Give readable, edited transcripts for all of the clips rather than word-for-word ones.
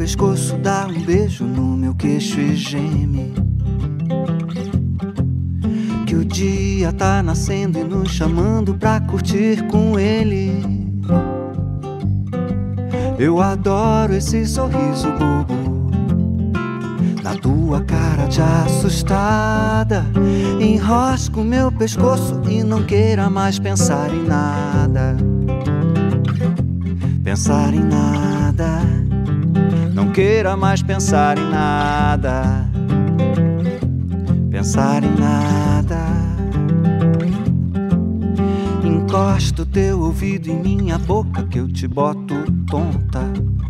pescoço, dá um beijo no meu queixo e geme que o dia tá nascendo e nos chamando pra curtir com ele. Eu adoro esse sorriso bobo na tua cara de assustada. Enrosco meu pescoço e não queira mais pensar em nada. Pensar em nada. Não queira mais pensar em nada. Pensar em nada. Encosta o teu ouvido em minha boca que eu te boto tonta.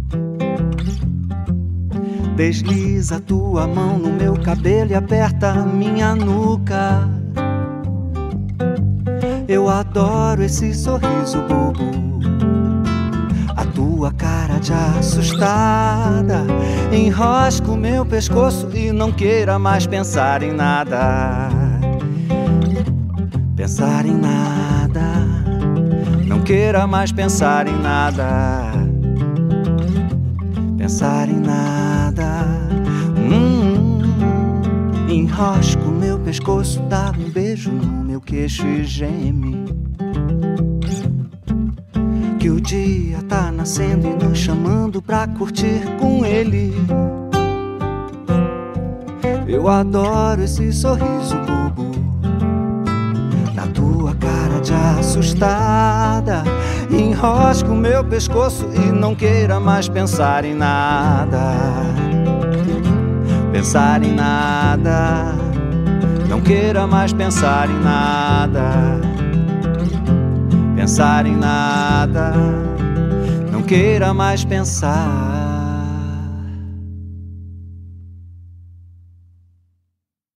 Desliza a tua mão no meu cabelo e aperta a minha nuca. Eu adoro esse sorriso bobo, a tua cara de assustada. Enrosca o meu pescoço e não queira mais pensar em nada. Pensar em nada. Não queira mais pensar em nada. Pensar em nada. Enrosca o meu pescoço, dá um beijo no meu queixo e geme que o dia tá nascendo e nos chamando pra curtir com ele. Eu adoro esse sorriso bobo na tua cara de assustada. Enrosca o meu pescoço e não queira mais pensar em nada. Pensar em nada. Não queira mais pensar em nada. Pensar em nada. Não queira mais pensar.